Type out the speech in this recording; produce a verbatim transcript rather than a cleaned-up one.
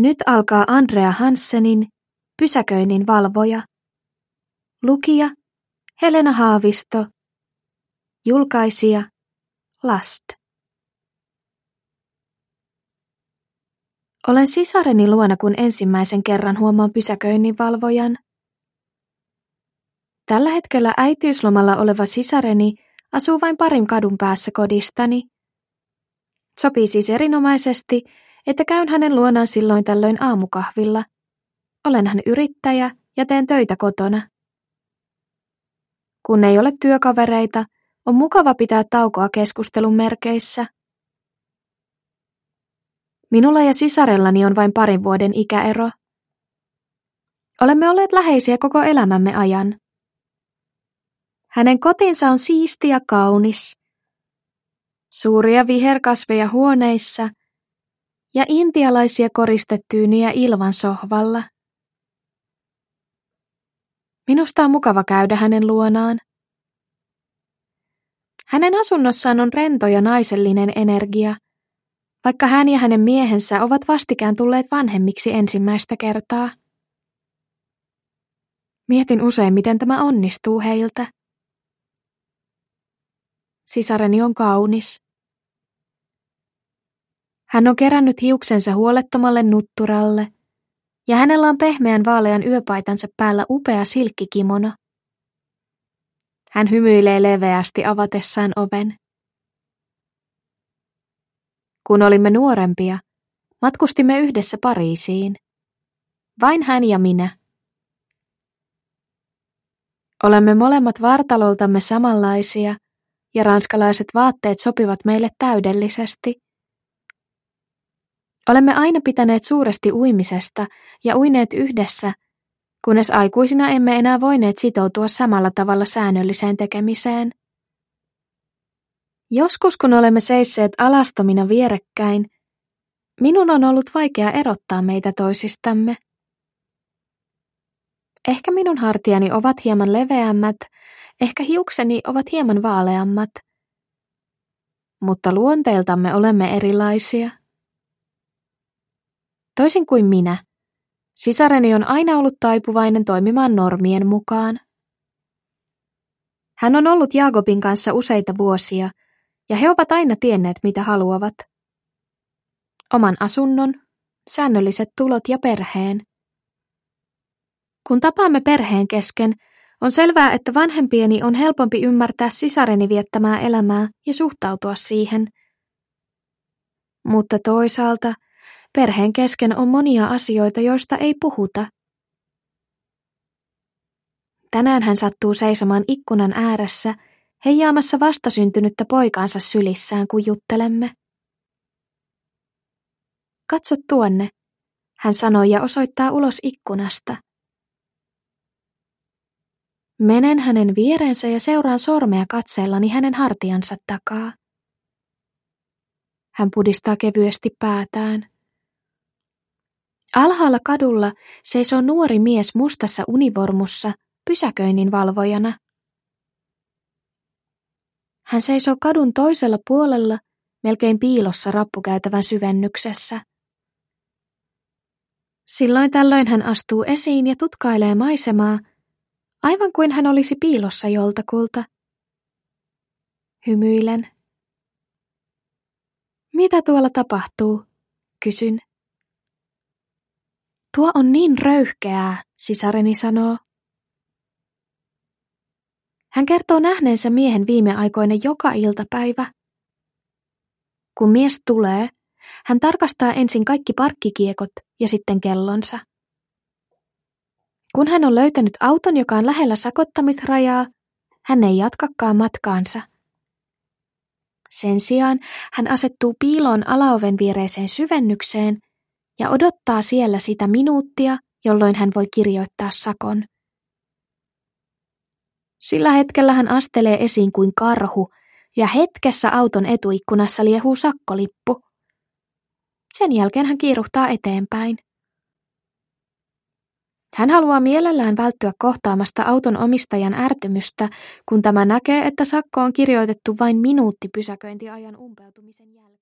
Nyt alkaa Andrea Hanssenin Pysäköinnin valvoja. Lukija Helena Haavisto. Julkaisija Last. Olen sisareni luona, kun ensimmäisen kerran huomaan pysäköinninvalvojan. Tällä hetkellä äitiyslomalla oleva sisareni asuu vain parin kadun päässä kodistani. Sopii siis erinomaisesti, että käyn hänen luonaan silloin tällöin aamukahvilla. Olenhan yrittäjä ja teen töitä kotona. Kun ei ole työkavereita, on mukava pitää taukoa keskustelun merkeissä. Minulla ja sisarellani on vain parin vuoden ikäero. Olemme olleet läheisiä koko elämämme ajan. Hänen kotinsa on siisti ja kaunis. Suuria viherkasveja huoneissa ja intialaisia koristetyynyjä ilman sohvalla. Minusta on mukava käydä hänen luonaan. Hänen asunnossaan on rento ja naisellinen energia, vaikka hän ja hänen miehensä ovat vastikään tulleet vanhemmiksi ensimmäistä kertaa. Mietin usein, miten tämä onnistuu heiltä. Sisareni on kaunis. Hän on kerännyt hiuksensa huolettomalle nutturalle, ja hänellä on pehmeän vaalean yöpaitansa päällä upea silkkikimono. Hän hymyilee leveästi avatessaan oven. Kun olimme nuorempia, matkustimme yhdessä Pariisiin. Vain hän ja minä. Olemme molemmat vartaloltamme samanlaisia, ja ranskalaiset vaatteet sopivat meille täydellisesti. Olemme aina pitäneet suuresti uimisesta ja uineet yhdessä, kunnes aikuisina emme enää voineet sitoutua samalla tavalla säännölliseen tekemiseen. Joskus, kun olemme seisseet alastomina vierekkäin, minun on ollut vaikea erottaa meitä toisistamme. Ehkä minun hartiani ovat hieman leveämmät, ehkä hiukseni ovat hieman vaaleammat, mutta luonteeltamme olemme erilaisia. Toisin kuin minä, sisareni on aina ollut taipuvainen toimimaan normien mukaan. Hän on ollut Jaakobin kanssa useita vuosia, ja he ovat aina tienneet, mitä haluavat. Oman asunnon, säännölliset tulot ja perheen. Kun tapaamme perheen kesken, on selvää, että vanhempieni on helpompi ymmärtää sisareni viettämää elämää ja suhtautua siihen. Mutta toisaalta perheen kesken on monia asioita, joista ei puhuta. Tänään hän sattuu seisomaan ikkunan ääressä, heijaamassa vastasyntynyttä poikaansa sylissään, kun juttelemme. Katso tuonne, hän sanoi ja osoittaa ulos ikkunasta. Menen hänen viereensä ja seuraan sormea katseellani hänen hartiansa takaa. Hän pudistaa kevyesti päätään. Alhaalla kadulla seisoo nuori mies mustassa univormussa pysäköinninvalvojana. Hän seisoo kadun toisella puolella, melkein piilossa rappukäytävän syvennyksessä. Silloin tällöin hän astuu esiin ja tutkailee maisemaa, aivan kuin hän olisi piilossa joltakulta. Hymyilen. Mitä tuolla tapahtuu? Kysyn. Tuo on niin röyhkeää, sisareni sanoo. Hän kertoo nähneensä miehen viime aikoina joka iltapäivä. Kun mies tulee, hän tarkastaa ensin kaikki parkkikiekot ja sitten kellonsa. Kun hän on löytänyt auton, joka on lähellä sakottamisrajaa, hän ei jatkakaan matkaansa. Sen sijaan hän asettuu piiloon alaoven viereiseen syvennykseen ja odottaa siellä sitä minuuttia, jolloin hän voi kirjoittaa sakon. Sillä hetkellä hän astelee esiin kuin karhu ja hetkessä auton etuikkunassa liehuu sakkolippu. Sen jälkeen hän kiiruhtaa eteenpäin. Hän haluaa mielellään välttyä kohtaamasta auton omistajan ärtymystä, kun tämä näkee, että sakko on kirjoitettu vain minuutti pysäköintiajan umpeutumisen jälkeen.